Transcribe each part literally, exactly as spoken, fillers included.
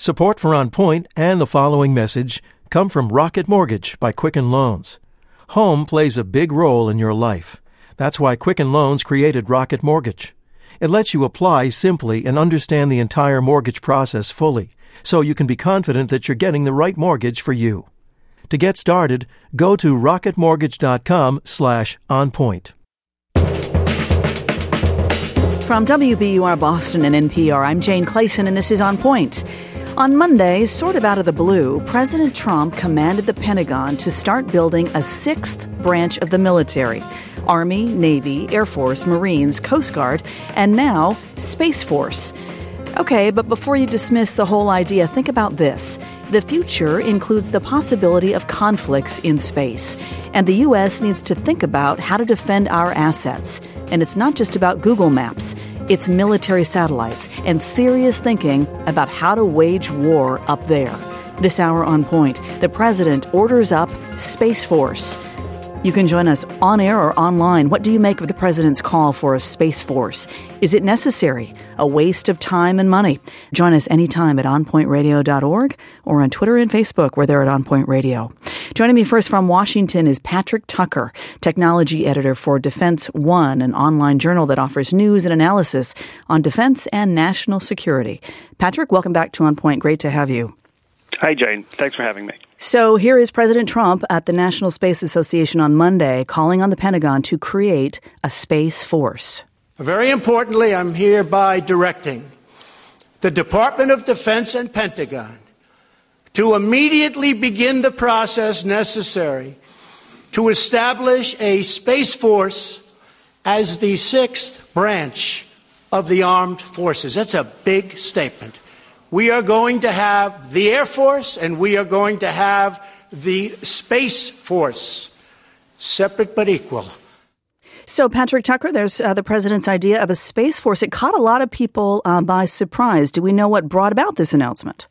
Support for On Point and the following message come from Rocket Mortgage by Quicken Loans. Home plays a big role in your life. That's why Quicken Loans created Rocket Mortgage. It lets you apply simply and understand the entire mortgage process fully, so you can be confident that you're getting the right mortgage for you. To get started, go to rocketmortgage.com slash onpoint. From W B U R Boston and N P R, I'm Jane Clayson, and this is On Point. On Monday, sort of out of the blue, President Trump commanded the Pentagon to start building a sixth branch of the military. Army, Navy, Air Force, Marines, Coast Guard, and now Space Force. Okay, but before you dismiss the whole idea, think about this. The future includes the possibility of conflicts in space, and the U S needs to think about how to defend our assets. And it's not just about Google Maps. It's military satellites and serious thinking about how to wage war up there. This hour on Point, the president orders up Space Force. You can join us on air or online. What do you make of the president's call for a Space Force? Is it necessary? A waste of time and money? Join us anytime at on point radio dot org or on Twitter and Facebook where they're at On Point Radio. Joining me first from Washington is Patrick Tucker, technology editor for Defense One, an online journal that offers news and analysis on defense and national security. Patrick, welcome back to On Point. Great to have you. Hi, Jane. Thanks for having me. So here is President Trump at the National Space Association on Monday calling on the Pentagon to create a Space Force. Very importantly, I'm hereby directing the Department of Defense and Pentagon to immediately begin the process necessary to establish a Space Force as the sixth branch of the armed forces. That's a big statement. We are going to have the Air Force and we are going to have the Space Force, separate but equal. So, Patrick Tucker, there's uh, the president's idea of a Space Force. It caught a lot of people uh, by surprise. Do we know what brought about this announcement?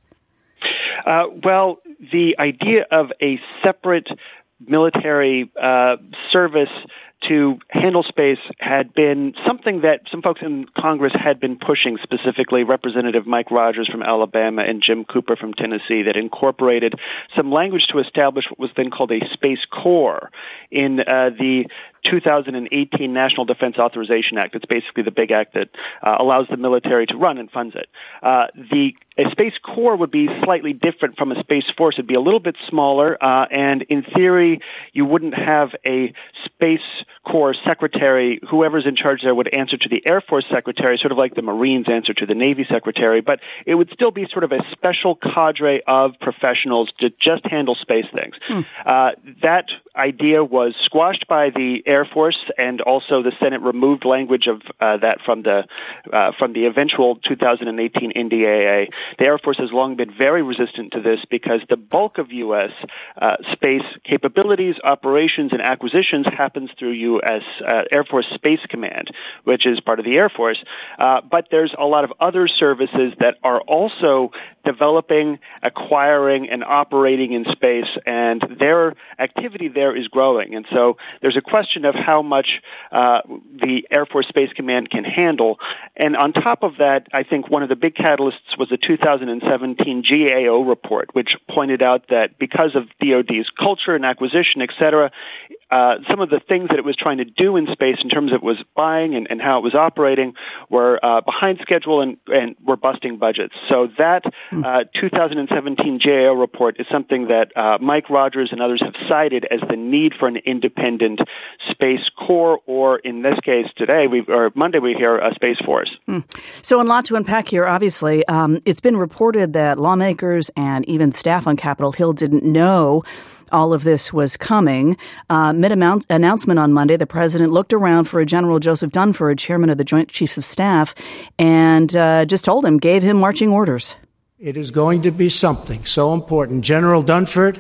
Uh, well, the idea of a separate military uh, service to handle space had been something that some folks in Congress had been pushing, specifically Representative Mike Rogers from Alabama and Jim Cooper from Tennessee, that incorporated some language to establish what was then called a Space Corps in uh, the two thousand eighteen National Defense Authorization Act. It's basically the big act that uh, allows the military to run and funds it. Uh, the a Space Corps would be slightly different from a Space Force. It'd be a little bit smaller, uh, and in theory, you wouldn't have a Space Corps secretary. Whoever's in charge there would answer to the Air Force secretary, sort of like the Marines answer to the Navy secretary, but it would still be sort of a special cadre of professionals to just handle space things. Hmm. Uh, that idea was squashed by the Air Force, and also the Senate removed language of uh, that from the uh, from the eventual two thousand eighteen N D A A. The Air Force has long been very resistant to this because the bulk of U S uh, space capabilities, operations, and acquisitions happens through U S Uh, Air Force Space Command, which is part of the Air Force. Uh, but there's a lot of other services that are also developing, acquiring, and operating in space, and their activity there is growing. And so there's a question of how much uh, the Air Force Space Command can handle. And on top of that, I think one of the big catalysts was the two thousand seventeen G A O report, which pointed out that because of D O D's culture and acquisition, et cetera, uh, some of the things that it was trying to do in space in terms of it was buying and, and how it was operating were uh, behind schedule and, and were busting budgets. So that uh, two thousand seventeen G A O report is something that uh, Mike Rogers and others have cited as the need for an independent Space Corps, or in this case today, we or Monday we hear a Space Force. Mm. So a lot to unpack here, obviously. Um, it's been reported that lawmakers and even staff on Capitol Hill didn't know all of this was coming. Uh, mid-announcement on Monday, the president looked around for General Joseph Dunford, chairman of the Joint Chiefs of Staff, and uh, just told him, gave him marching orders. It is going to be something so important. General Dunford,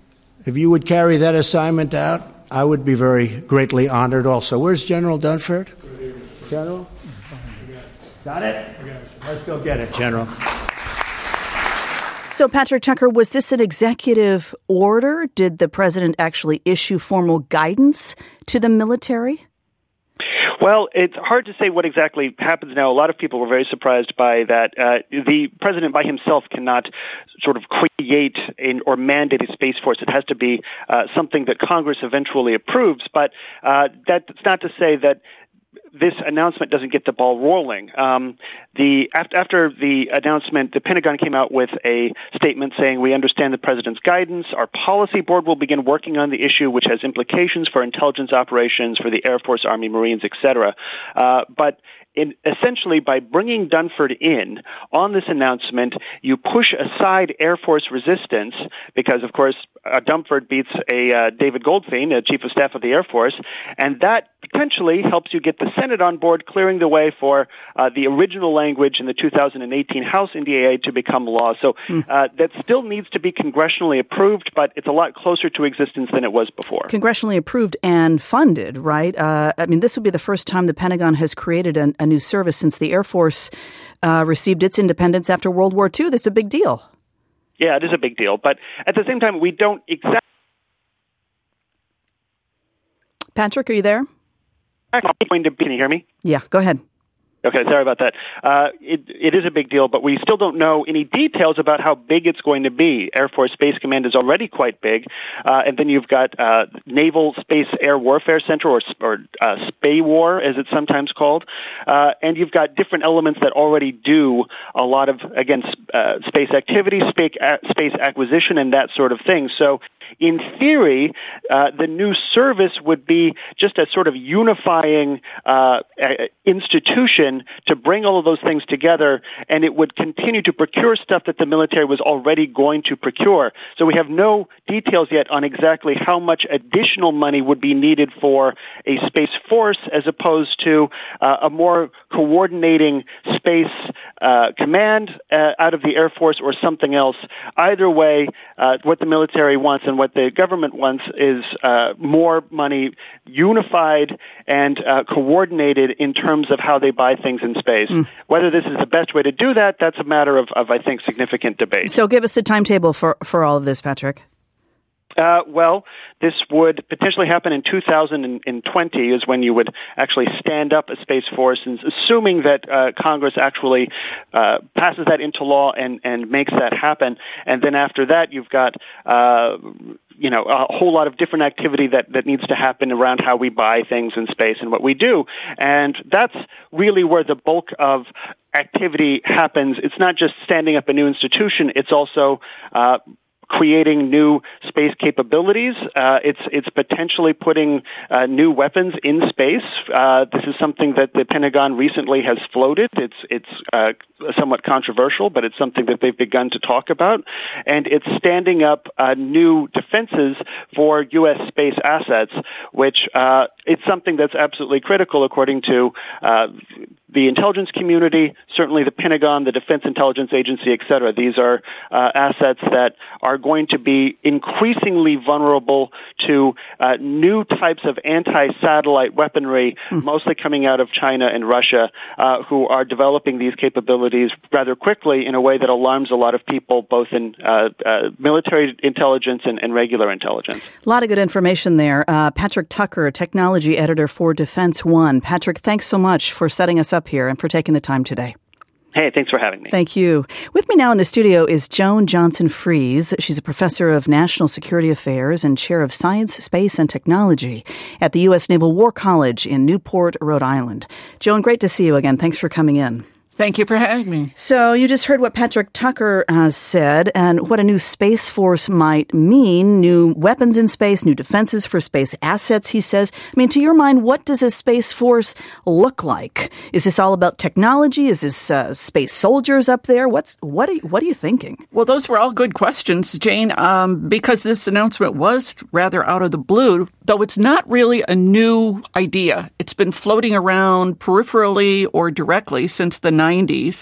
if you would carry that assignment out, I would be very greatly honored also. Where's General Dunford? General? Got it? Let's go get it, General. So, Patrick Tucker, was this an executive order? Did the president actually issue formal guidance to the military? Well, it's hard to say what exactly happens now. A lot of people were very surprised by that. Uh, the president by himself cannot sort of create in, or mandate a Space Force. It has to be uh, something that Congress eventually approves. But uh, that's not to say that this announcement doesn't get the ball rolling. Um, the after, after the announcement, the Pentagon came out with a statement saying, "We understand the president's guidance. Our policy board will begin working on the issue, which has implications for intelligence operations for the Air Force, Army, Marines, et cetera" Uh, but in, essentially, by bringing Dunford in on this announcement, you push aside Air Force resistance because, of course, uh, Dunford beats a uh, David Goldfein, a Chief of Staff of the Air Force, and that potentially helps you get the Senate on board, clearing the way for uh, the original language in the two thousand eighteen House N D A A to become law. So uh, that still needs to be congressionally approved, but it's a lot closer to existence than it was before. Congressionally approved and funded, right? Uh, I mean, this would be the first time the Pentagon has created a, a new service since the Air Force uh, received its independence after World War Two. This is a big deal. Yeah, it is a big deal. But at the same time, we don't exactly... Patrick, are you there? Can you hear me? Yeah, go ahead. Okay, sorry about that. Uh, it, it is a big deal, but we still don't know any details about how big it's going to be. Air Force Space Command is already quite big, uh, and then you've got uh, Naval Space Air Warfare Center, or, or uh, SPAWAR, as it's sometimes called, uh, and you've got different elements that already do a lot of, again, uh, space activity, space, space acquisition, and that sort of thing. So in theory, uh, the new service would be just a sort of unifying uh, institution to bring all of those things together, and it would continue to procure stuff that the military was already going to procure. So we have no details yet on exactly how much additional money would be needed for a Space Force as opposed to uh, a more coordinating space uh, command uh, out of the Air Force or something else. Either way, uh, what the military wants and what the government wants is uh, more money unified and uh, coordinated in terms of how they buy things in space. Mm. Whether this is the best way to do that, that's a matter of, of I think, significant debate. So give us the timetable for, for all of this, Patrick. Uh, well, this would potentially happen in two thousand twenty is when you would actually stand up a Space Force, and assuming that uh, Congress actually uh, passes that into law and, and makes that happen. And then after that, you've got uh, you know, a whole lot of different activity that, that needs to happen around how we buy things in space and what we do. And that's really where the bulk of activity happens. It's not just standing up a new institution. It's also uh, creating new space capabilities. Uh, it's it's potentially putting uh, new weapons in space. Uh, this is something that the Pentagon recently has floated. It's it's uh, somewhat controversial, but it's something that they've begun to talk about. And it's standing up uh, new defenses for U S space assets, which uh, it's something that's absolutely critical according to uh, the intelligence community, certainly the Pentagon, the Defense Intelligence Agency, et cetera. These are uh, assets that are going to be increasingly vulnerable to uh, new types of anti-satellite weaponry, mm. mostly coming out of China and Russia, uh, who are developing these capabilities rather quickly in a way that alarms a lot of people, both in uh, uh, military intelligence and, and regular intelligence. A lot of good information there. Uh, Patrick Tucker, technology editor for Defense One. Patrick, thanks so much for setting us up here and for taking the time today. Hey, thanks for having me. Thank you. With me now in the studio is Joan Johnson-Fries. She's a professor of national security affairs and chair of science, space, and technology at the U S Naval War College in Newport, Rhode Island. Joan, great to see you again. Thanks for coming in. Thank you for having me. So you just heard what Patrick Tucker has said and what a new Space Force might mean. New weapons in space, new defenses for space assets, he says. I mean, to your mind, what does a Space Force look like? Is this all about technology? Is this uh, space soldiers up there? What's what are, what are you thinking? Well, those were all good questions, Jane, um, because this announcement was rather out of the blue, though it's not really a new idea. It's been floating around peripherally or directly since the nineties.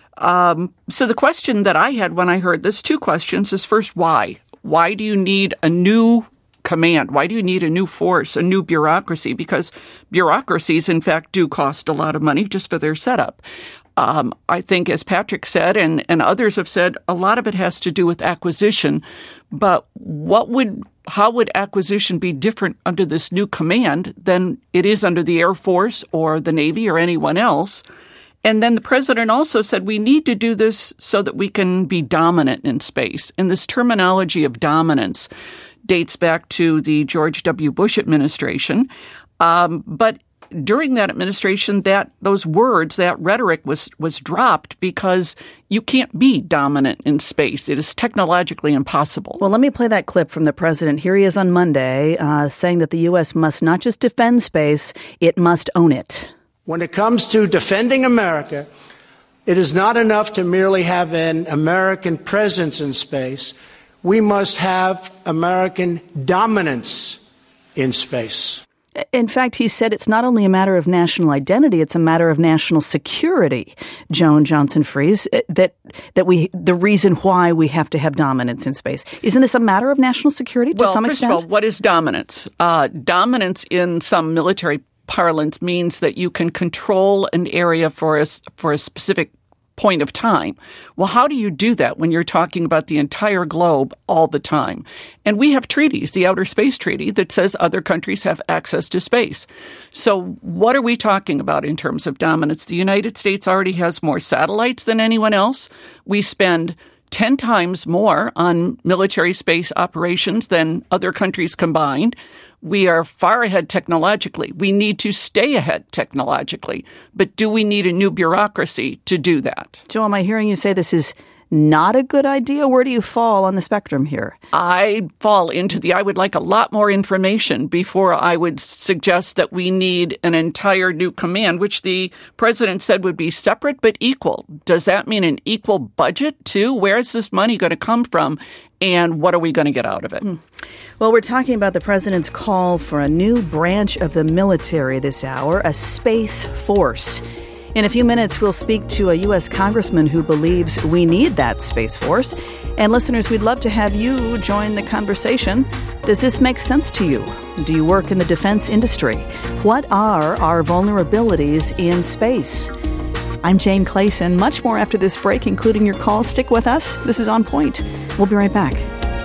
Um, so the question that I had when I heard this, two questions, is first, why? Why do you need a new command? Why do you need a new force, a new bureaucracy? Because bureaucracies, in fact, do cost a lot of money just for their setup. Um, I think, as Patrick said, and, and others have said, a lot of it has to do with acquisition. But what would how would acquisition be different under this new command than it is under the Air Force or the Navy or anyone else? And then the president also said we need to do this so that we can be dominant in space. And this terminology of dominance dates back to the George W. Bush administration. Um, but during that administration, that those words, that rhetoric was was dropped because you can't be dominant in space. It is technologically impossible. Well, let me play that clip from the president. Here he is on Monday uh, saying that the U S must not just defend space, it must own it. When it comes to defending America, it is not enough to merely have an American presence in space. We must have American dominance in space. In fact, he said it's not only a matter of national identity, it's a matter of national security, Joan Johnson-Fries, that that we the reason why we have to have dominance in space. Isn't this a matter of national security to well, some extent? Well, first of all, what is dominance? Uh, dominance in some military parlance means that you can control an area for a, for a specific point of time. Well, how do you do that when you're talking about the entire globe all the time? And we have treaties, the Outer Space Treaty, that says other countries have access to space. So what are we talking about in terms of dominance? The United States already has more satellites than anyone else. We spend ten times more on military space operations than other countries combined. We are far ahead technologically. We need to stay ahead technologically. But do we need a new bureaucracy to do that? Joe, am I hearing you say this is not a good idea? Where do you fall on the spectrum here? I fall into the I would like a lot more information before I would suggest that we need an entire new command, which the president said would be separate but equal. Does that mean an equal budget too? Where is this money going to come from? And what are we going to get out of it? Mm. Well, we're talking about the president's call for a new branch of the military this hour, a space force. In a few minutes, we'll speak to a U S congressman who believes we need that space force. And listeners, we'd love to have you join the conversation. Does this make sense to you? Do you work in the defense industry? What are our vulnerabilities in space? I'm Jane Clayson. Much more after this break, including your calls. Stick with us. This is On Point. We'll be right back.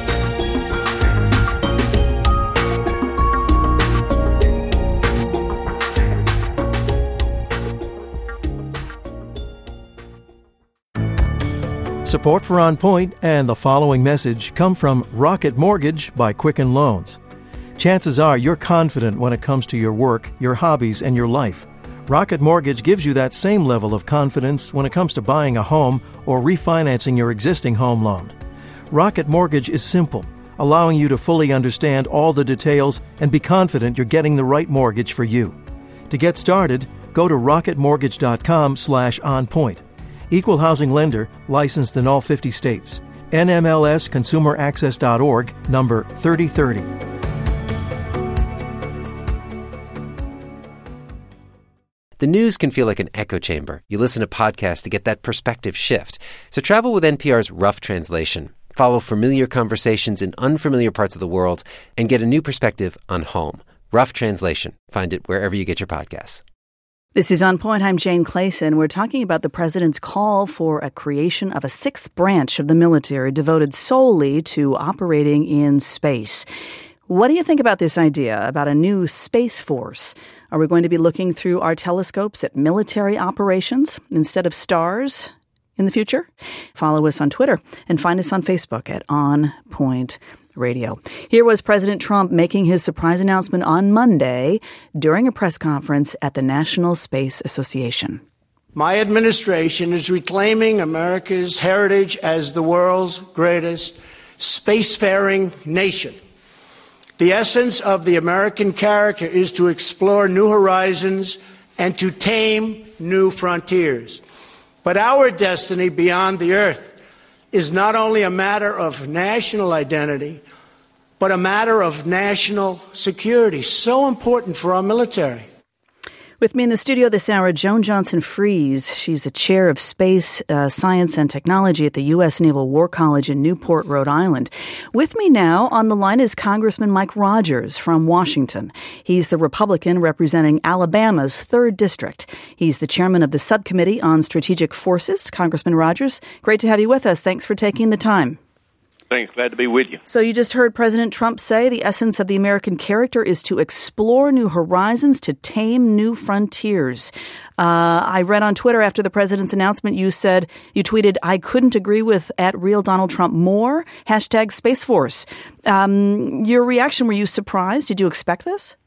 Support for On Point and the following message come from Rocket Mortgage by Quicken Loans. Chances are you're confident when it comes to your work, your hobbies, and your life. Rocket Mortgage gives you that same level of confidence when it comes to buying a home or refinancing your existing home loan. Rocket Mortgage is simple, allowing you to fully understand all the details and be confident you're getting the right mortgage for you. To get started, go to rocketmortgage.com slash onpoint. Equal housing lender, licensed in all fifty states. N M L S consumer access dot org, number thirty thirty. The news can feel like an echo chamber. You listen to podcasts to get that perspective shift. So travel with N P R's Rough Translation. Follow familiar conversations in unfamiliar parts of the world and get a new perspective on home. Rough Translation. Find it wherever you get your podcasts. This is On Point. I'm Jane Clayson. We're talking about the president's call for a creation of a sixth branch of the military devoted solely to operating in space. What do you think about this idea, about a new space force? Are we going to be looking through our telescopes at military operations instead of stars in the future? Follow us on Twitter and find us on Facebook at On Point Radio. Here was President Trump making his surprise announcement on Monday during a press conference at the National Space Association. My administration is reclaiming America's heritage as the world's greatest spacefaring nation. The essence of the American character is to explore new horizons and to tame new frontiers. But our destiny beyond the Earth is not only a matter of national identity, but a matter of national security, so important for our military. With me in the studio this hour, Joan Johnson-Fries. She's a chair of space uh, science and technology at the U S Naval War College in Newport, Rhode Island. With me now on the line is Congressman Mike Rogers from Washington. He's the Republican representing Alabama's third District. He's the chairman of the Subcommittee on Strategic Forces. Congressman Rogers, great to have you with us. Thanks for taking the time. Thanks. Glad to be with you. So you just heard President Trump say the essence of the American character is to explore new horizons, to tame new frontiers. Uh, I read on Twitter after the president's announcement, you said, you tweeted, I couldn't agree with at real Donald Trump more, hashtag Space Force. Um, your reaction, were you surprised? Did you expect this?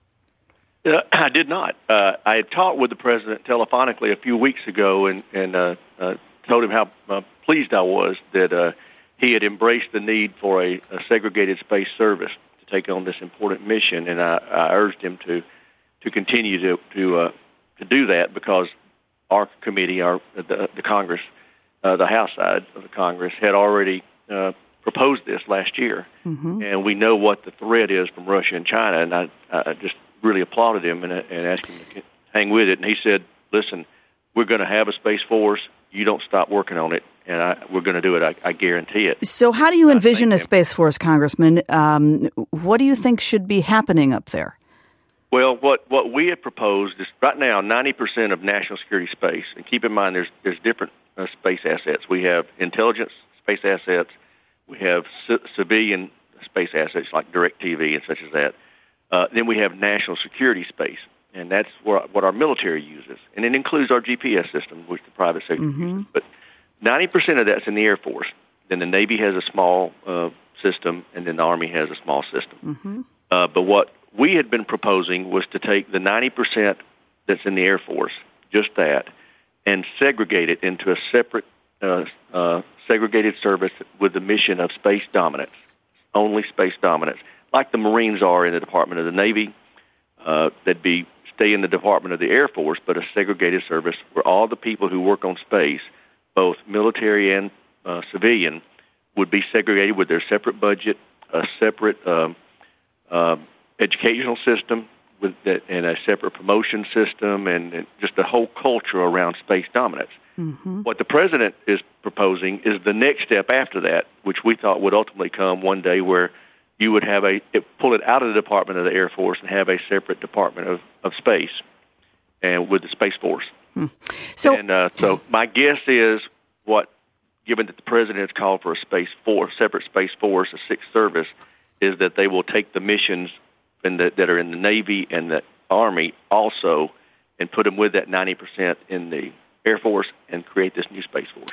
Uh, I did not. Uh, I had talked with the president telephonically a few weeks ago and, and uh, uh, told him how uh, pleased I was that uh, he had embraced the need for a, a segregated space service to take on this important mission, and I, I urged him to to continue to to, uh, to do that because our committee, our the, the Congress, uh, the House side of the Congress, had already uh, proposed this last year, mm-hmm. and we know what the threat is from Russia and China, and I, I just really applauded him and, and asked him to hang with it, and he said, "Listen, we're going to have a Space Force. You don't stop working on it, and I, we're going to do it. I, I guarantee it." So how do you envision a Space Force, Congressman? Um, what do you think should be happening up there? Well, what, what we had proposed is right now ninety percent of national security space, and keep in mind there's, there's different uh, space assets. We have intelligence space assets. We have c- civilian space assets like DirecTV and such as that. Uh, then we have national security space. And that's what our military uses. And it includes our G P S system, which the private sector mm-hmm. uses. But ninety percent of that's in the Air Force. Then the Navy has a small uh, system, and then the Army has a small system. Mm-hmm. Uh, but what we had been proposing was to take the ninety percent that's in the Air Force, just that, and segregate it into a separate uh, uh, segregated service with the mission of space dominance, only space dominance, like the Marines are in the Department of the Navy. Uh, that'd be stay in the Department of the Air Force, but a segregated service where all the people who work on space, both military and uh, civilian, would be segregated with their separate budget, a separate um, uh, educational system, with that, and a separate promotion system, and, and just a whole culture around space dominance. Mm-hmm. What the president is proposing is the next step after that, which we thought would ultimately come one day where you would have a pull it out of the Department of the Air Force and have a separate Department of, of Space, and with the Space Force. Hmm. So, and uh, so my guess is what, given that the president has called for a space force, separate space force, a sixth service, is that they will take the missions in the, that are in the Navy and the Army also, and put them with that ninety percent in the Air Force and create this new Space Force.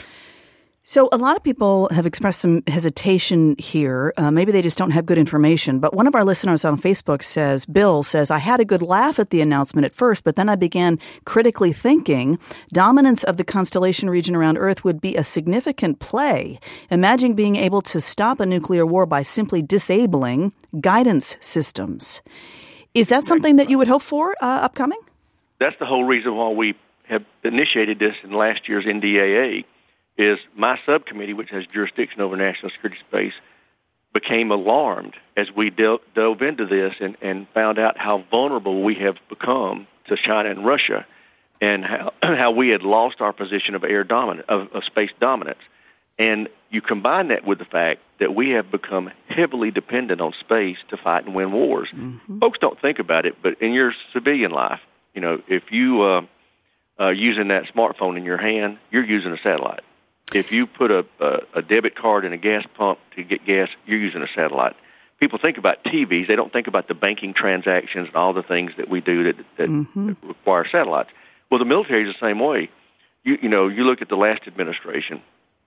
So a lot of people have expressed some hesitation here. Uh, maybe they just don't have good information. But one of our listeners on Facebook says, Bill says, I had a good laugh at the announcement at first, but then I began critically thinking dominance of the constellation region around Earth would be a significant play. Imagine being able to stop a nuclear war by simply disabling guidance systems. Is that something that you would hope for uh, upcoming? That's the whole reason why we have initiated this in last year's N D A A. Is my subcommittee, which has jurisdiction over national security space, became alarmed as we del- dove into this and, and found out how vulnerable we have become to China and Russia, and how how we had lost our position of air dominance, of, of space dominance. And you combine that with the fact that we have become heavily dependent on space to fight and win wars. Mm-hmm. Folks don't think about it, but in your civilian life, you know, if you uh, uh, using that smartphone in your hand, you're using a satellite. If you put a, a, a debit card in a gas pump to get gas, you're using a satellite. People think about T Vs. They don't think about the banking transactions and all the things that we do that, that, mm-hmm. that require satellites. Well, the military is the same way. You, you know, you look at the last administration.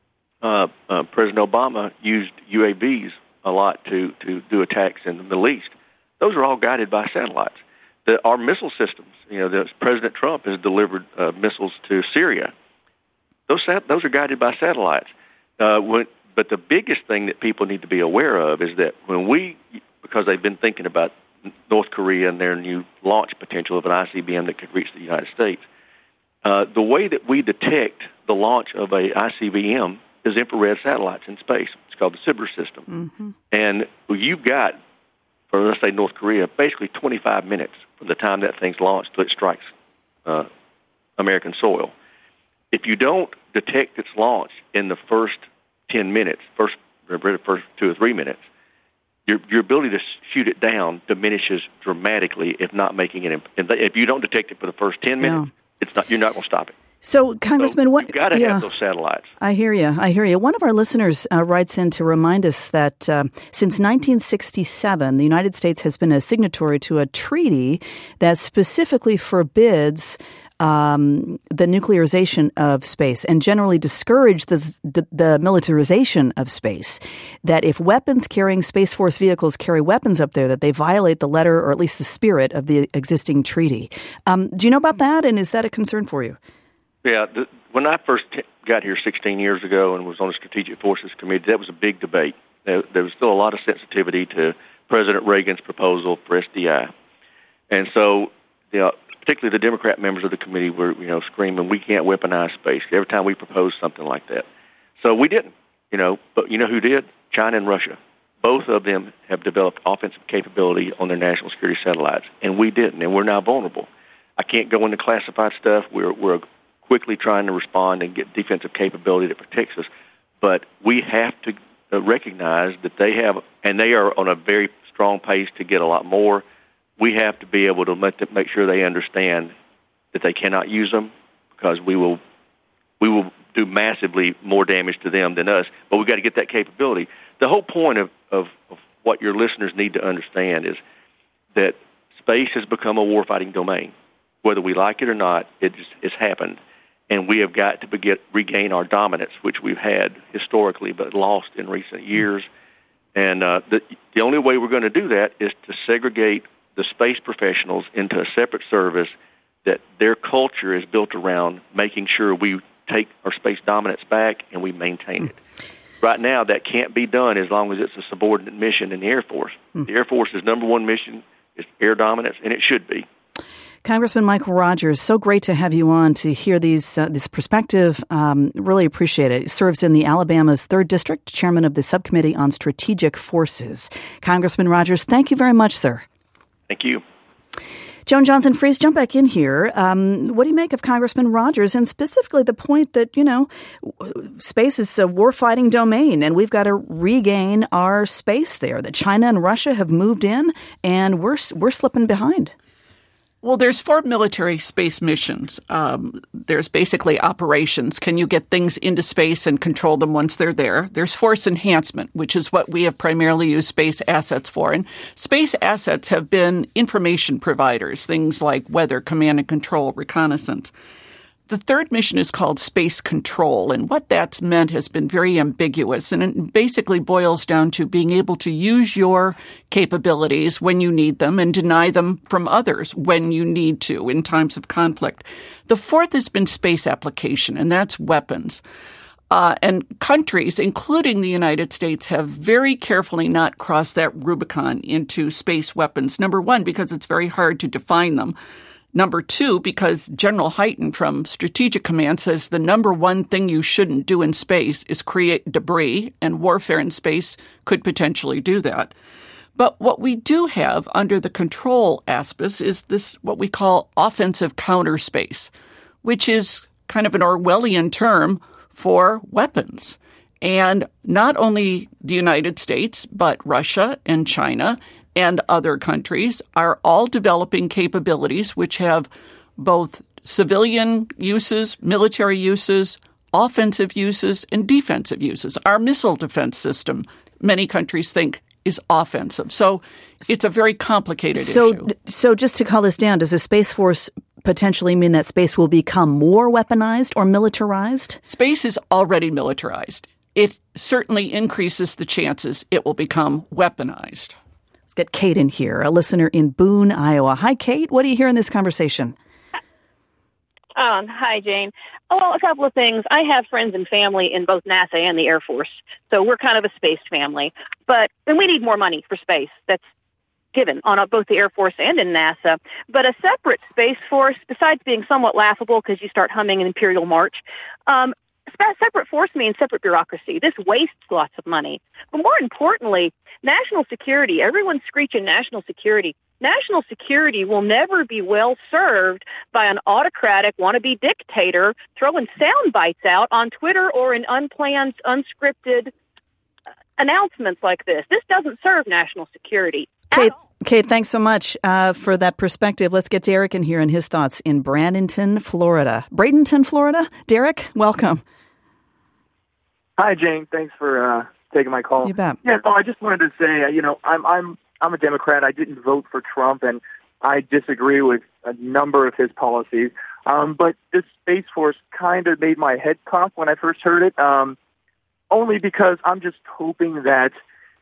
Uh, uh, President Obama used U A Vs a lot to, to do attacks in the Middle East. Those are all guided by satellites. The, our missile systems, you know, the, President Trump has delivered uh, missiles to Syria. Those those are guided by satellites. Uh, when, but the biggest thing that people need to be aware of is that when we, because they've been thinking about North Korea and their new launch potential of an I C B M that could reach the United States, uh, the way that we detect the launch of a I C B M is infrared satellites in space. It's called the SBIRS system. Mm-hmm. And you've got, for let's say North Korea, basically twenty-five minutes from the time that thing's launched till it strikes uh, American soil. If you don't detect its launch in the first ten minutes, first first two or three minutes, your your ability to shoot it down diminishes dramatically, if not making it. If you don't detect it for the first ten minutes, yeah. it's not. You're not going to stop it. So, Congressman, so what? You've got to yeah, have those satellites. I hear you. I hear you. One of our listeners uh, writes in to remind us that uh, since nineteen sixty-seven, the United States has been a signatory to a treaty that specifically forbids um, the nuclearization of space and generally discourage the, the, the militarization of space. That if weapons carrying Space Force vehicles carry weapons up there, that they violate the letter or at least the spirit of the existing treaty. Um, do you know about that? And is that a concern for you? Yeah, the, when I first t- got here sixteen years ago and was on the Strategic Forces Committee, that was a big debate. There, there was still a lot of sensitivity to President Reagan's proposal for S D I. And so, you know, particularly the Democrat members of the committee were, you know, screaming, we can't weaponize space every time we proposed something like that. So we didn't, you know, but you know who did? China and Russia. Both of them have developed offensive capability on their national security satellites, and we didn't, and we're now vulnerable. I can't go into classified stuff. We're, we're quickly trying to respond and get defensive capability that protects us. But we have to recognize that they have, and they are on a very strong pace to get a lot more. We have to be able to let them, make sure they understand that they cannot use them because we will we will do massively more damage to them than us. But we've got to get that capability. The whole point of, of, of what your listeners need to understand is that space has become a warfighting domain. Whether we like it or not, it just, it's happened. And we have got to begin, regain our dominance, which we've had historically but lost in recent years. And uh, the, the only way we're going to do that is to segregate the space professionals into a separate service that their culture is built around making sure we take our space dominance back and we maintain it. Right now, that can't be done as long as it's a subordinate mission in the Air Force. The Air Force's number one mission is air dominance, and it should be. Congressman Michael Rogers, so great to have you on to hear these uh, this perspective. Um, really appreciate it. He serves in the Alabama's third District, chairman of the Subcommittee on Strategic Forces. Congressman Rogers, thank you very much, sir. Thank you. Joan Johnson-Freeze, jump back in here. Um, what do you make of Congressman Rogers and specifically the point that, you know, space is a warfighting domain and we've got to regain our space there, that China and Russia have moved in and we're we're slipping behind? Well, there's four military space missions. Um, there's basically operations. Can you get things into space and control them once they're there? There's force enhancement, which is what we have primarily used space assets for. And space assets have been information providers, things like weather, command and control, reconnaissance. The third mission is called space control, and what that's meant has been very ambiguous, and it basically boils down to being able to use your capabilities when you need them and deny them from others when you need to in times of conflict. The fourth has been space application, and that's weapons. Uh, and countries, including the United States, have very carefully not crossed that Rubicon into space weapons. Number one, because it's very hard to define them. Number two, because General Hyten from Strategic Command says the number one thing you shouldn't do in space is create debris, and warfare in space could potentially do that. But what we do have under the control aspects is this, what we call offensive counter space, which is kind of an Orwellian term for weapons. And not only the United States, but Russia and China and other countries are all developing capabilities which have both civilian uses, military uses, offensive uses, and defensive uses. Our missile defense system, many countries think, is offensive. So it's a very complicated so, issue. So just to call this down, does the Space Force potentially mean that space will become more weaponized or militarized? Space is already militarized. It certainly increases the chances it will become weaponized. Let's get Kate in here, a listener in Boone, Iowa. Hi, Kate. What do you hear in this conversation? Um, hi, Jane. Oh, well, a couple of things. I have friends and family in both NASA and the Air Force, so we're kind of a space family. But and we need more money for space. That's given on both the Air Force and in NASA. But a separate Space Force, besides being somewhat laughable because you start humming an Imperial March, um, separate force means separate bureaucracy. This wastes lots of money. But more importantly, national security. Everyone's screeching national security. National security will never be well served by an autocratic wannabe dictator throwing sound bites out on Twitter or in unplanned, unscripted announcements like this. This doesn't serve national security. Kate, Kate, thanks so much uh, for that perspective. Let's get Derek in here and his thoughts in Bradenton, Florida. Bradenton, Florida. Derek, welcome. Hi, Jane. Thanks for uh, taking my call. You bet. Yeah, no, I just wanted to say, uh, you know, I'm I'm I'm a Democrat. I didn't vote for Trump, and I disagree with a number of his policies. Um, but this Space Force kind of made my head pop when I first heard it, um, only because I'm just hoping that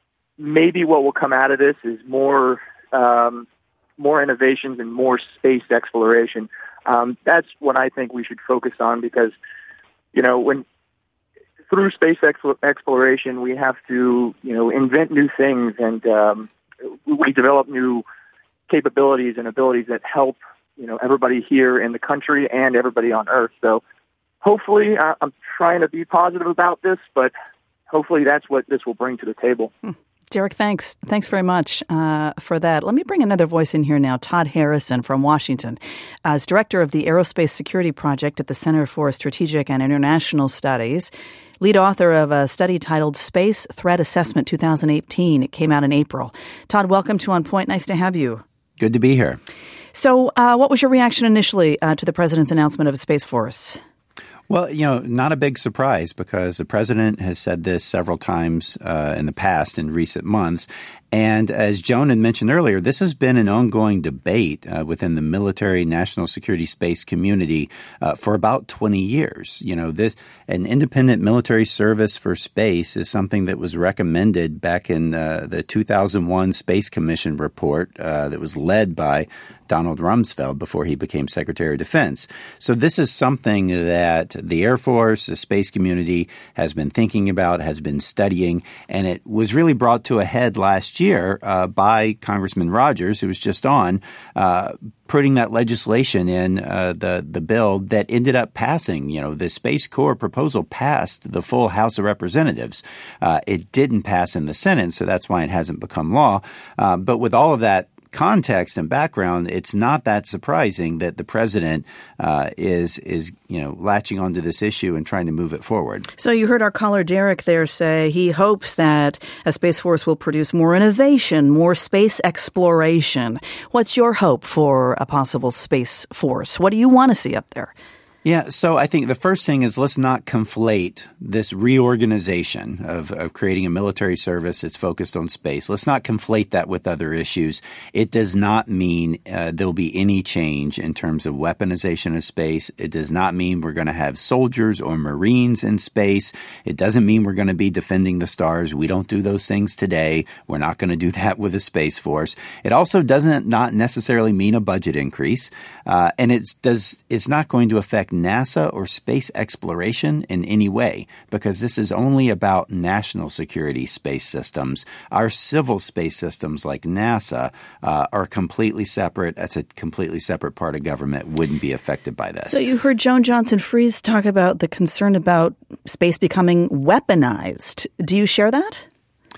maybe what will come out of this is more um, more innovations and more space exploration. Um, that's what I think we should focus on because, you know, when through space ex- exploration, we have to, you know, invent new things and um, we develop new capabilities and abilities that help, you know, everybody here in the country and everybody on Earth. So hopefully, uh, I'm trying to be positive about this, but hopefully that's what this will bring to the table. Hmm. Derek, thanks. Thanks very much uh, for that. Let me bring another voice in here now. Todd Harrison from Washington. As director of the Aerospace Security Project at the Center for Strategic and International Studies, lead author of a study titled Space Threat Assessment twenty eighteen. It came out in April. Todd, welcome to On Point. Nice to have you. Good to be here. So uh, what was your reaction initially uh, to the president's announcement of a Space Force? Well, you know, not a big surprise because the president has said this several times uh, in the past in recent months. And as Joan had mentioned earlier, this has been an ongoing debate uh, within the military national security space community uh, for about twenty years. You know, this an independent military service for space is something that was recommended back in uh, the two thousand one Space Commission report uh, that was led by Donald Rumsfeld before he became Secretary of Defense. So this is something that the Air Force, the space community has been thinking about, has been studying, and it was really brought to a head last year uh, by Congressman Rogers, who was just on, uh, putting that legislation in uh, the the bill that ended up passing. You know, the Space Corps proposal passed the full House of Representatives. Uh, it didn't pass in the Senate, so that's why it hasn't become law. Uh, but with all of that context and background, it's not that surprising that the president uh, is is you know latching onto this issue and trying to move it forward. So you heard our caller Derek there say he hopes that a Space Force will produce more innovation, more space exploration. What's your hope for a possible Space Force? What do you want to see up there? Yeah, so I think the first thing is let's not conflate this reorganization of, of creating a military service that's focused on space. Let's not conflate that with other issues. It does not mean uh, there'll be any change in terms of weaponization of space. It does not mean we're going to have soldiers or Marines in space. It doesn't mean we're going to be defending the stars. We don't do those things today. We're not going to do that with a Space Force. It also doesn't not necessarily mean a budget increase, uh, and it's does it's not going to affect NASA or space exploration in any way, because this is only about national security space systems. Our civil space systems like NASA uh, are completely separate. That's a completely separate part of government, wouldn't be affected by this. So you heard Joan Johnson-Fries talk about the concern about space becoming weaponized. Do you share that?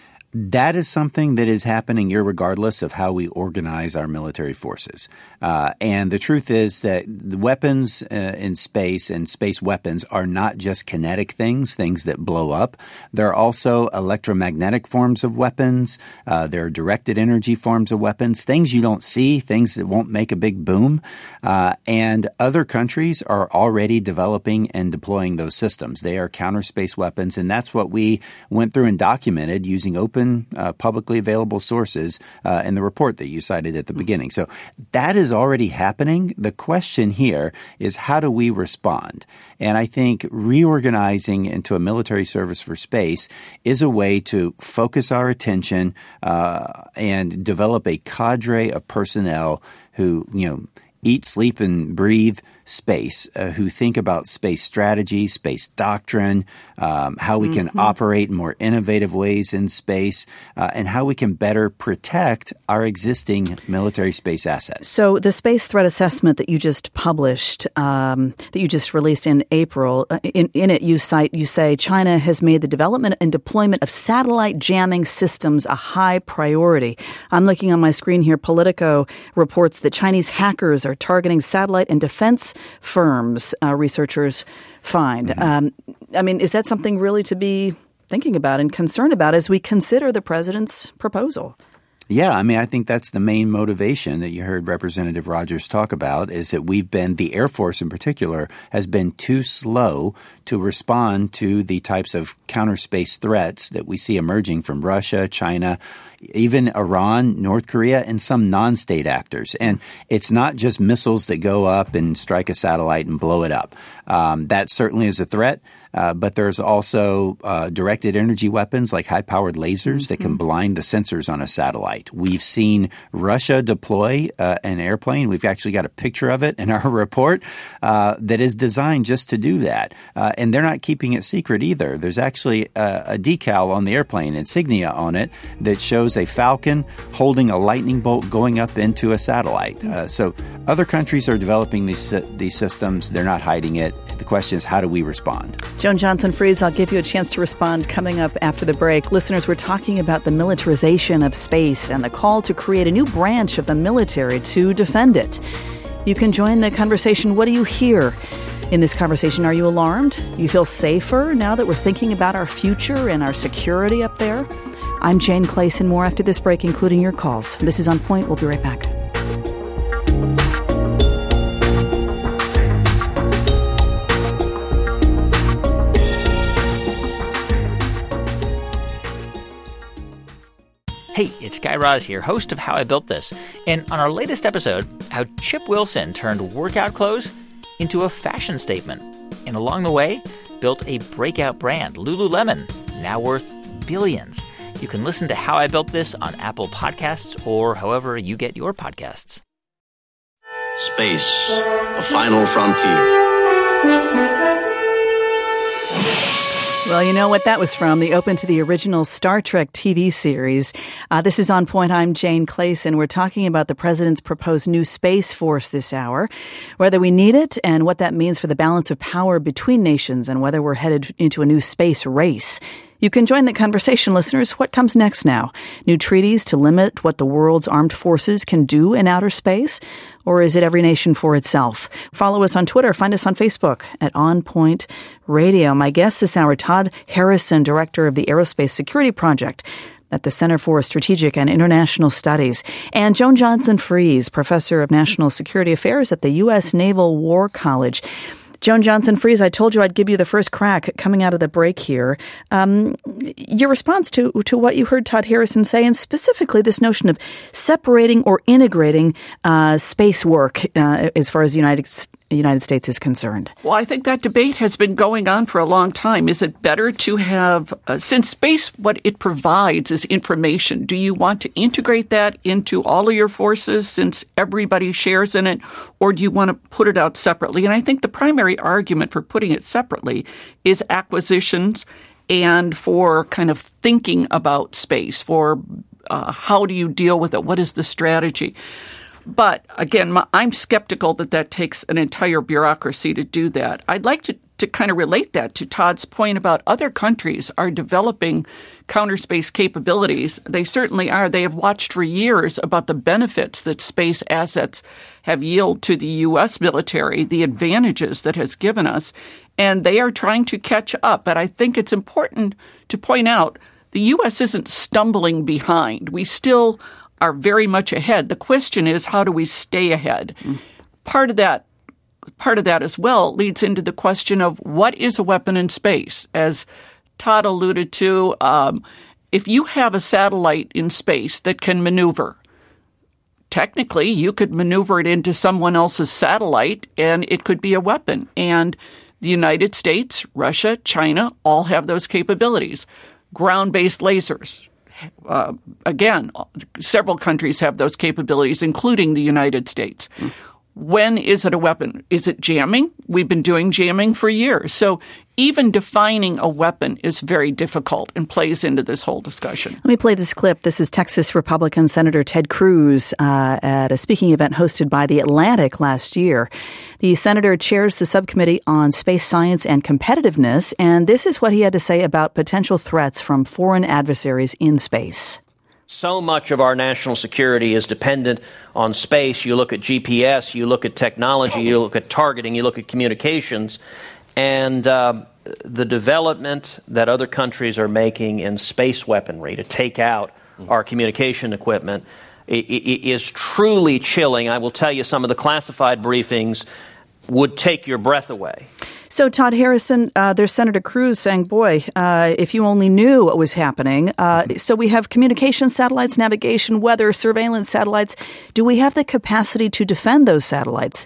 That is something that is happening irregardless of how we organize our military forces. Uh, and the truth is that the weapons uh, in space and space weapons are not just kinetic things, things that blow up. There are also electromagnetic forms of weapons. Uh, there are directed energy forms of weapons, things you don't see, things that won't make a big boom. Uh, and other countries are already developing and deploying those systems. They are counter space weapons, and that's what we went through and documented using open Uh, publicly available sources uh, in the report that you cited at the beginning. So that is already happening. The question here is how do we respond? And I think reorganizing into a military service for space is a way to focus our attention uh, and develop a cadre of personnel who, you know, eat, sleep, and breathe space, uh, who think about space strategy, space doctrine, um, how we can mm-hmm. operate in more innovative ways in space, uh, and how we can better protect our existing military space assets. So the space threat assessment that you just published, um, that you just released in April, in, in it you cite, you say China has made the development and deployment of satellite jamming systems a high priority. I'm looking on my screen here. Politico reports that Chinese hackers are targeting satellite and defense firms, uh, researchers find. Mm-hmm. Um, I mean, is that something really to be thinking about and concerned about as we consider the president's proposal? Yeah, I mean, I think that's the main motivation that you heard Representative Rogers talk about, is that we've been, the Air Force in particular, has been too slow to respond to the types of counter space threats that we see emerging from Russia, China, even Iran, North Korea, and some non-state actors. And it's not just missiles that go up and strike a satellite and blow it up. Um, that certainly is a threat. Uh, but there's also uh, directed energy weapons like high-powered lasers mm-hmm. that can blind the sensors on a satellite. We've seen Russia deploy uh, an airplane. We've actually got a picture of it in our report uh, that is designed just to do that. Uh, and they're not keeping it secret either. There's actually a, a decal on the airplane, insignia on it, that shows a falcon holding a lightning bolt going up into a satellite. Uh, so other countries are developing these, these systems. They're not hiding it. The question is, how do we respond? Joan Johnson-Fries, I'll give you a chance to respond coming up after the break. Listeners, we're talking about the militarization of space and the call to create a new branch of the military to defend it. You can join the conversation. What do you hear in this conversation? Are you alarmed? Do you feel safer now that we're thinking about our future and our security up there? I'm Jane Clayson. More after this break, including your calls. This is On Point. We'll be right back. Hey, it's Guy Raz here, host of How I Built This. And on our latest episode, how Chip Wilson turned workout clothes into a fashion statement. And along the way, built a breakout brand, Lululemon, now worth billions. You can listen to How I Built This on Apple Podcasts or however you get your podcasts. Space, the final frontier. Well, you know what that was from, the open to the original Star Trek T V series. Uh, this is On Point. I'm Jane Clayson. We're talking about the president's proposed new Space Force this hour, whether we need it and what that means for the balance of power between nations and whether we're headed into a new space race. You can join the conversation, listeners. What comes next now? New treaties to limit what the world's armed forces can do in outer space? Or is it every nation for itself? Follow us on Twitter. Find us on Facebook at On Point Radio. My guest this hour, Todd Harrison, director of the Aerospace Security Project at the Center for Strategic and International Studies, and Joan Johnson-Fries, professor of national security affairs at the U S Naval War College. Joan Johnson-Fries, I told you I'd give you the first crack coming out of the break here. Um, your response to to what you heard Todd Harrison say, and specifically this notion of separating or integrating uh, space work uh, as far as the United States. The United States is concerned. Well, I think that debate has been going on for a long time. Is it better to have, uh, since space, what it provides is information, do you want to integrate that into all of your forces since everybody shares in it, or do you want to put it out separately? And I think the primary argument for putting it separately is acquisitions and for kind of thinking about space, for uh, how do you deal with it? What is the strategy? But again, my, I'm skeptical that that takes an entire bureaucracy to do that. I'd like to, to kind of relate that to Todd's point about other countries are developing counter space capabilities. They certainly are. They have watched for years about the benefits that space assets have yielded to the U S military, the advantages that has given us, and they are trying to catch up. But I think it's important to point out the U S isn't stumbling behind. We still are very much ahead. The question is, how do we stay ahead? Mm. Part of that, part of that as well leads into the question of what is a weapon in space? As Todd alluded to, um, if you have a satellite in space that can maneuver, technically you could maneuver it into someone else's satellite and it could be a weapon. And the United States, Russia, China all have those capabilities. Ground-based lasers. Uh, again, several countries have those capabilities, including the United States. Mm. When is it a weapon? Is it jamming? We've been doing jamming for years. So even defining a weapon is very difficult and plays into this whole discussion. Let me play this clip. This is Texas Republican Senator Ted Cruz uh, at a speaking event hosted by The Atlantic last year. The senator chairs the subcommittee on space science and competitiveness, and this is what he had to say about potential threats from foreign adversaries in space. So much of our national security is dependent on space. You look at G P S, you look at technology, you look at targeting, you look at communications, and uh, the development that other countries are making in space weaponry to take out our communication equipment, it, it is truly chilling. I will tell you, some of the classified briefings would take your breath away. So, Todd Harrison, uh, there's Senator Cruz saying, boy, uh, if you only knew what was happening. Uh, so we have communication satellites, navigation, weather, surveillance satellites. Do we have the capacity to defend those satellites?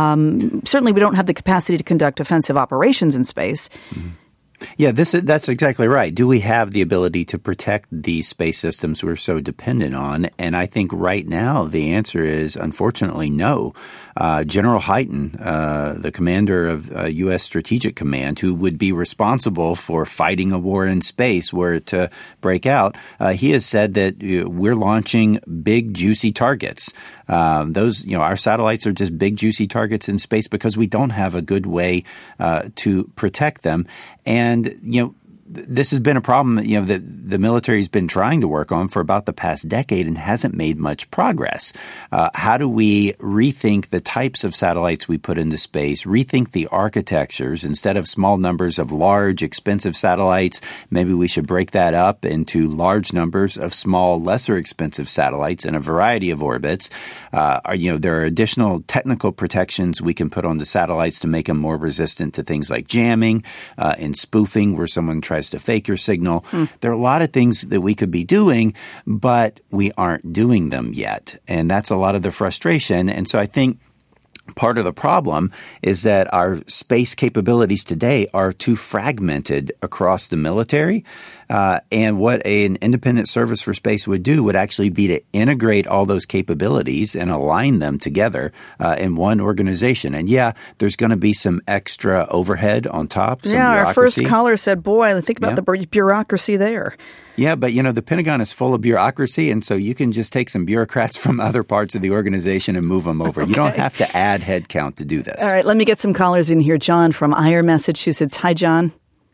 Um, certainly we don't have the capacity to conduct offensive operations in space. Mm-hmm. Yeah, this is, that's exactly right. Do we have the ability to protect these space systems we're so dependent on? And I think right now the answer is, unfortunately, no. Uh, General Hyten, uh, the commander of uh, U S Strategic Command, who would be responsible for fighting a war in space were it to break out, uh, he has said that uh, we're launching big, juicy targets. Um, those, you know, our satellites are just big, juicy targets in space because we don't have a good way uh, to protect them. And, you know, this has been a problem, you know, that the military has been trying to work on for about the past decade and hasn't made much progress. Uh, how do we rethink the types of satellites we put into space, rethink the architectures? Instead of small numbers of large, expensive satellites, maybe we should break that up into large numbers of small, lesser expensive satellites in a variety of orbits. Uh, are, you know, there are additional technical protections we can put on the satellites to make them more resistant to things like jamming uh, and spoofing, where someone tries to fake your signal. Hmm. There are a lot of things that we could be doing, but we aren't doing them yet. And that's a lot of the frustration. And so I think part of the problem is that our space capabilities today are too fragmented across the military. Uh, and what an independent service for space would do would actually be to integrate all those capabilities and align them together uh, in one organization. And yeah, there's going to be some extra overhead on top. Some yeah, bureaucracy. Our first caller said, boy, think about yeah. the bureaucracy there. Yeah, but, you know, the Pentagon is full of bureaucracy, and so you can just take some bureaucrats from other parts of the organization and move them over. Okay. You don't have to add headcount to do this. All right, let me get some callers in here. John from Ayer, Massachusetts. Hi, John.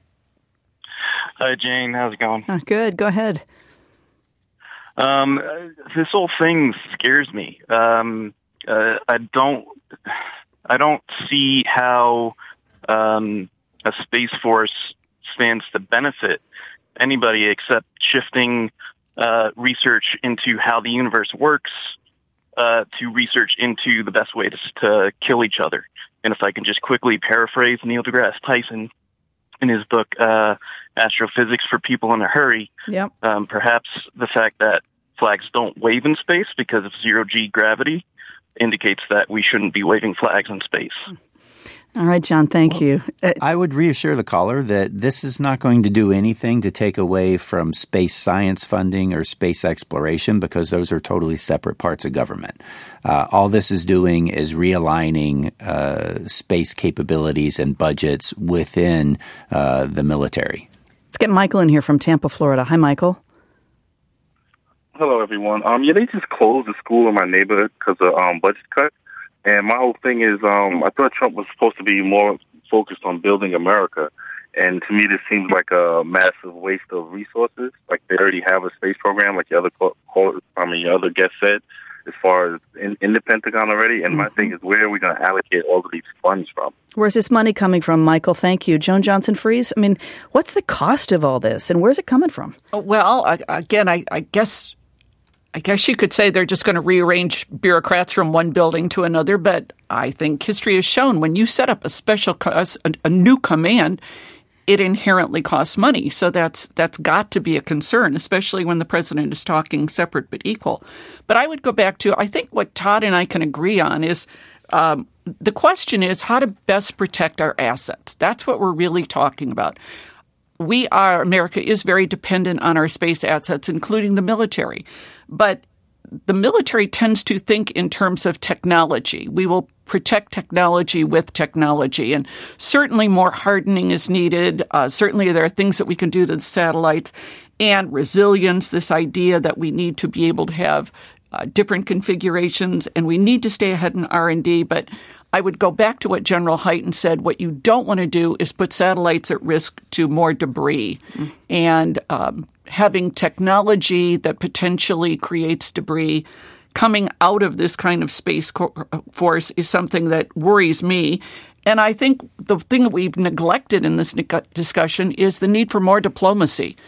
Hi, Jane. How's it going? Oh, good. Go ahead. Um, this whole thing scares me. Um, uh, I don't, I don't see how um, a Space Force stands to benefit anybody except shifting uh, research into how the universe works uh, to research into the best way to, to kill each other. And if I can just quickly paraphrase Neil deGrasse Tyson in his book, uh, Astrophysics for People in a Hurry, yep. um, perhaps the fact that flags don't wave in space because of zero-G gravity indicates that we shouldn't be waving flags in space. All right, John, thank well, you. Uh, I would reassure the caller that this is not going to do anything to take away from space science funding or space exploration, because those are totally separate parts of government. Uh, all this is doing is realigning uh, space capabilities and budgets within uh, the military. Let's get Michael in here from Tampa, Florida. Hi, Michael. Hello, everyone. Um, yeah, they just closed the school in my neighborhood because of um, budget cuts. And my whole thing is, um, I thought Trump was supposed to be more focused on building America. And to me, this seems like a massive waste of resources. Like, they already have a space program, like the other, call, I mean, your other guest said, as far as in, in the Pentagon already. And mm-hmm. my thing is, where are we going to allocate all of these funds from? Where's this money coming from, Michael? Thank you. Joan Johnson-Freeze, I mean, what's the cost of all this, and where's it coming from? Well, again, I, I guess... I guess you could say they're just going to rearrange bureaucrats from one building to another, but I think history has shown when you set up a special, a, a new command, it inherently costs money. So that's that's got to be a concern, especially when the president is talking separate but equal. But I would go back to, I think what Todd and I can agree on is um, the question is how to best protect our assets. That's what we're really talking about. We are, America is very dependent on our space assets, including the military. But the military tends to think in terms of technology. We will protect technology with technology. And certainly more hardening is needed. Uh, certainly there are things that we can do to the satellites, and resilience, this idea that we need to be able to have uh, different configurations, and we need to stay ahead in R and D. But I would go back to what General Hyten said. What you don't want to do is put satellites at risk to more debris. Mm. And um, having technology that potentially creates debris coming out of this kind of space co- force is something that worries me. And I think the thing that we've neglected in this ne- discussion is the need for more diplomacy.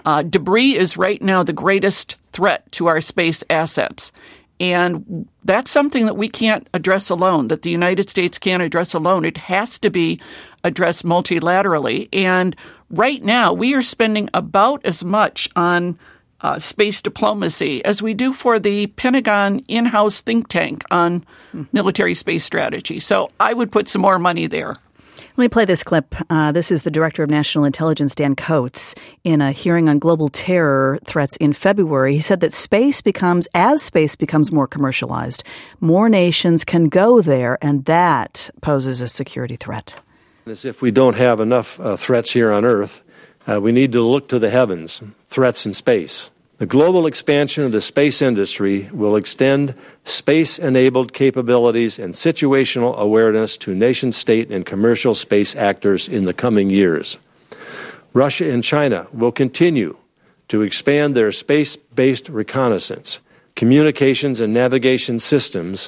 Uh, debris is right now the greatest threat to our space assets. And that's something that we can't address alone, that the United States can't address alone. It has to be addressed multilaterally. And right now, we are spending about as much on uh, space diplomacy as we do for the Pentagon in-house think tank on military space strategy. So I would put some more money there. Let me play this clip. Uh, this is the Director of National Intelligence, Dan Coats, in a hearing on global terror threats in February. He said that space becomes, as space becomes more commercialized, more nations can go there, and that poses a security threat. As if we don't have enough uh, threats here on Earth, uh, we need to look to the heavens, threats in space. The global expansion of the space industry will extend space-enabled capabilities and situational awareness to nation-state and commercial space actors in the coming years. Russia and China will continue to expand their space-based reconnaissance, communications, and navigation systems.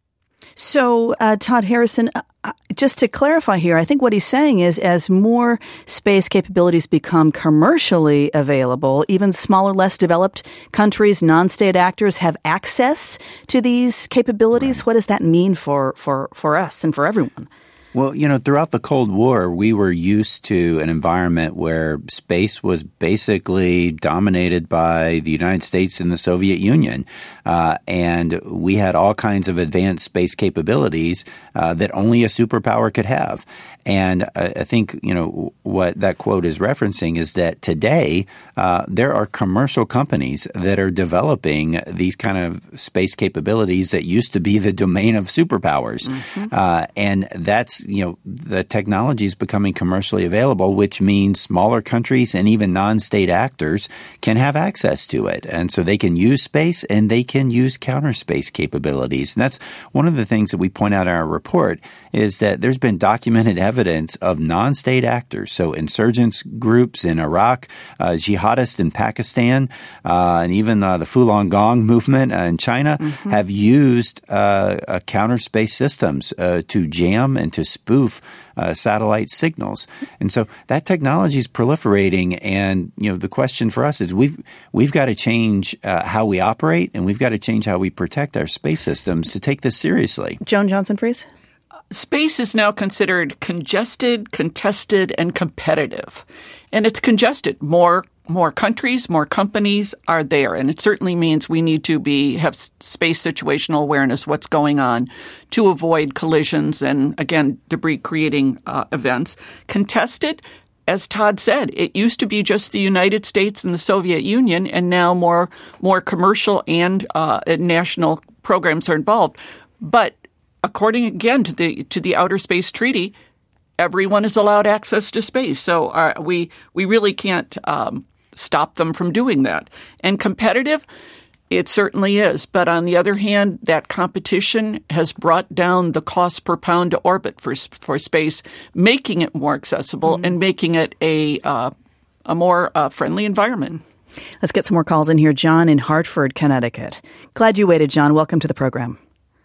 So, uh, Todd Harrison, uh, just to clarify here, I think what he's saying is as more space capabilities become commercially available, even smaller, less developed countries, non-state actors have access to these capabilities. Right. What does that mean for, for, for us and for everyone? Well, you know, throughout the Cold War, we were used to an environment where space was basically dominated by the United States and the Soviet Union. Uh, and we had all kinds of advanced space capabilities uh, that only a superpower could have. And I think, you know, what that quote is referencing is that today uh, there are commercial companies that are developing these kind of space capabilities that used to be the domain of superpowers. Mm-hmm. Uh, and that's, you know, the technology is becoming commercially available, which means smaller countries and even non-state actors can have access to it. And so they can use space and they can use counter space capabilities. And that's one of the things that we point out in our report is that there's been documented evidence of non-state actors, so insurgents groups in Iraq, uh, jihadists in Pakistan, uh, and even uh, the Falun Gong movement uh, in China mm-hmm. have used uh, uh, counter space systems uh, to jam and to spoof uh, satellite signals. And so that technology is proliferating. And, you know, the question for us is we've we've got to change uh, how we operate, and we've got to change how we protect our space systems to take this seriously. Joan Johnson-Fries? Space is now considered congested, contested, and competitive. And it's congested. More more countries, more companies are there. And it certainly means we need to be have space situational awareness, what's going on, to avoid collisions and, again, debris-creating uh, events. Contested, as Todd said, it used to be just the United States and the Soviet Union, and now more, more commercial and uh, national programs are involved. But according, again, to the to the Outer Space Treaty, everyone is allowed access to space. So uh, we we really can't um, stop them from doing that. And competitive, it certainly is. But on the other hand, that competition has brought down the cost per pound to orbit for for space, making it more accessible mm-hmm. and making it a uh, a more uh, friendly environment. Let's get some more calls in here. John in Hartford, Connecticut. Glad you waited, John. Welcome to the program.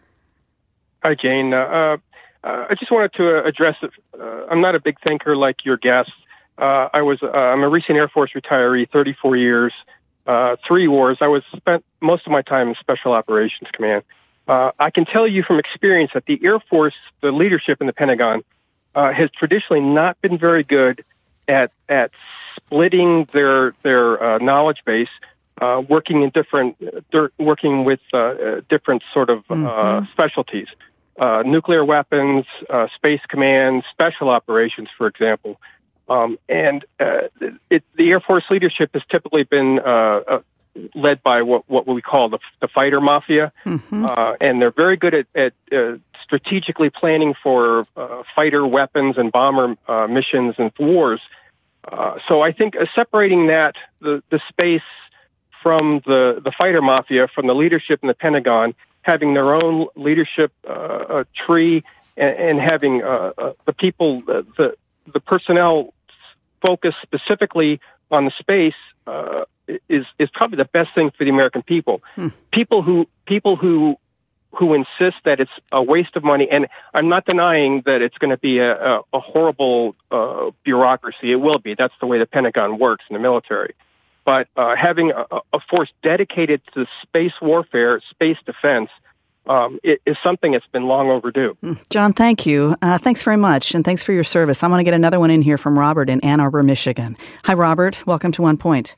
Hi, Jane. Uh, uh, I just wanted to uh, address it. Uh, I'm not a big thinker like your guest. Uh, I was. Uh, I'm a recent Air Force retiree, thirty-four years, uh, three wars. I was spent most of my time in Special Operations Command. Uh, I can tell you from experience that the Air Force, the leadership in the Pentagon, uh, has traditionally not been very good at at splitting their their uh, knowledge base. Uh, working in different, uh, working with uh, uh, different sort of uh, mm-hmm. specialties, uh, nuclear weapons, uh, space command, special operations, for example. Um, and uh, it, the Air Force leadership has typically been uh, uh, led by what, what we call the, the fighter mafia, mm-hmm. uh, and they're very good at, at uh, strategically planning for uh, fighter weapons and bomber uh, missions and wars. Uh, so I think uh, separating that, the, the space from the, the fighter mafia, from the leadership in the Pentagon, having their own leadership uh, uh, tree, and, and having uh, uh, the people, uh, the the personnel focus specifically on the space uh, is is probably the best thing for the American people. Hmm. People who people who who insist that it's a waste of money, and I'm not denying that it's going to be a, a, a horrible uh, bureaucracy. It will be. That's the way the Pentagon works in the military. but uh, having a, a force dedicated to space warfare, space defense, um, it, is something that's been long overdue. John, thank you. Uh, thanks very much, and thanks for your service. I'm going to get another one in here from Robert in Ann Arbor, Michigan. Hi, Robert. Welcome to One Point.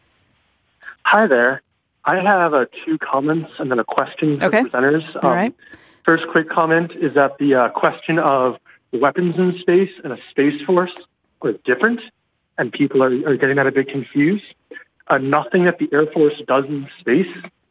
Hi there. I have uh, two comments and then a question for okay. the presenters. All um, right. First quick comment is that the uh, question of weapons in space and a space force are different, and people are, are getting that a bit confused. Uh, nothing that the Air Force does in space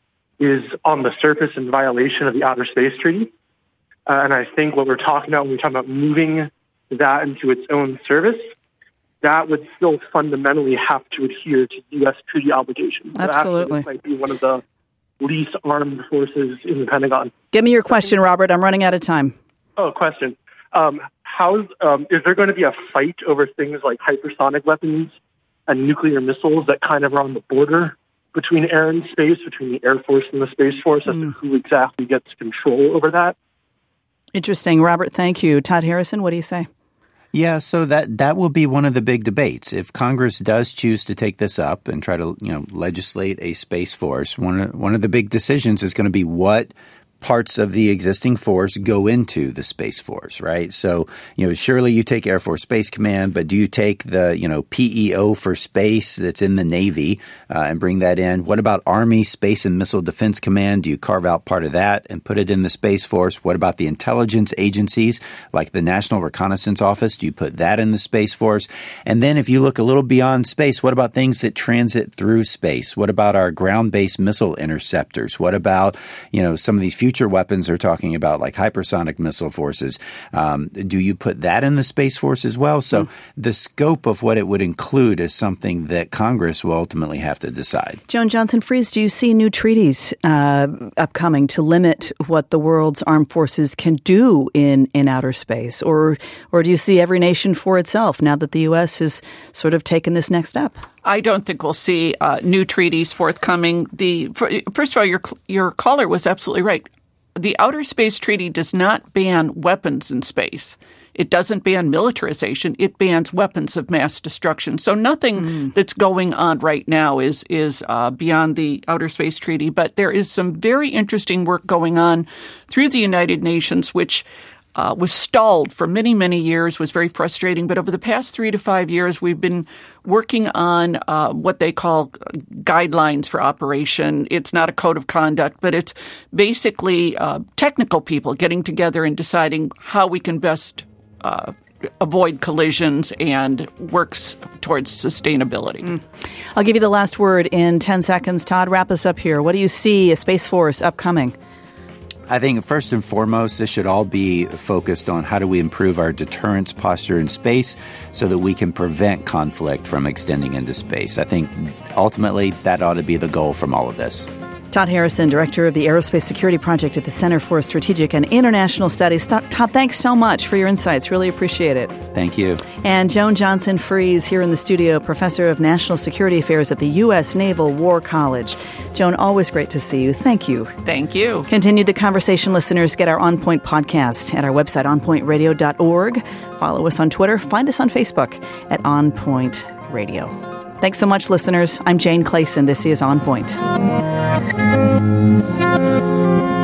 is on the surface in violation of the Outer Space Treaty. Uh, and I think what we're talking about when we're talking about moving that into its own service, that would still fundamentally have to adhere to U S treaty obligations. Absolutely. This might be one of the least armed forces in the Pentagon. Give me your question, Robert. I'm running out of time. Oh, question. Um, how um, is there going to be a fight over things like hypersonic weapons and nuclear missiles that kind of are on the border between air and space, between the Air Force and the Space Force, as Mm. to who exactly gets control over that? Interesting. Robert, thank you. Todd Harrison, what do you say? Yeah, so that that will be one of the big debates. If Congress does choose to take this up and try to, you know, legislate a space force, one of, one of the big decisions is going to be what parts of the existing force go into the Space Force, right? So, you know, surely you take Air Force Space Command, but do you take the, you know, P E O for space that's in the Navy uh, and bring that in? What about Army Space and Missile Defense Command? Do you carve out part of that and put it in the Space Force? What about the intelligence agencies like the National Reconnaissance Office? Do you put that in the Space Force? And then if you look a little beyond space, what about things that transit through space? What about our ground-based missile interceptors? What about, you know, some of these future Future weapons are talking about, like hypersonic missile forces. Um, do you put that in the Space Force as well? So mm. the scope of what it would include is something that Congress will ultimately have to decide. Joan Johnson-Fries, do you see new treaties uh, upcoming to limit what the world's armed forces can do in, in outer space? Or, or do you see every nation for itself now that the U S has sort of taken this next step? I don't think we'll see uh, new treaties forthcoming. The first of all, your your caller was absolutely right. The Outer Space Treaty does not ban weapons in space. It doesn't ban militarization. It bans weapons of mass destruction. So nothing mm. that's going on right now is is uh, beyond the Outer Space Treaty. But there is some very interesting work going on through the United Nations, which Uh, was stalled for many, many years, was very frustrating. But over the past three to five years, we've been working on uh, what they call guidelines for operation. It's not a code of conduct, but it's basically uh, technical people getting together and deciding how we can best uh, avoid collisions and works towards sustainability. Mm. I'll give you the last word in ten seconds. Todd, wrap us up here. What do you see a Space Force upcoming? I think first and foremost, this should all be focused on how do we improve our deterrence posture in space so that we can prevent conflict from extending into space. I think ultimately that ought to be the goal from all of this. Todd Harrison, Director of the Aerospace Security Project at the Center for Strategic and International Studies. Todd, thanks so much for your insights. Really appreciate it. Thank you. And Joan Johnson-Fries here in the studio, Professor of National Security Affairs at the U S Naval War College. Joan, always great to see you. Thank you. Thank you. Continue the conversation, listeners. Get our On Point podcast at our website, on point radio dot org. Follow us on Twitter. Find us on Facebook at On Point Radio. Thanks so much, listeners. I'm Jane Clayson. This is On Point.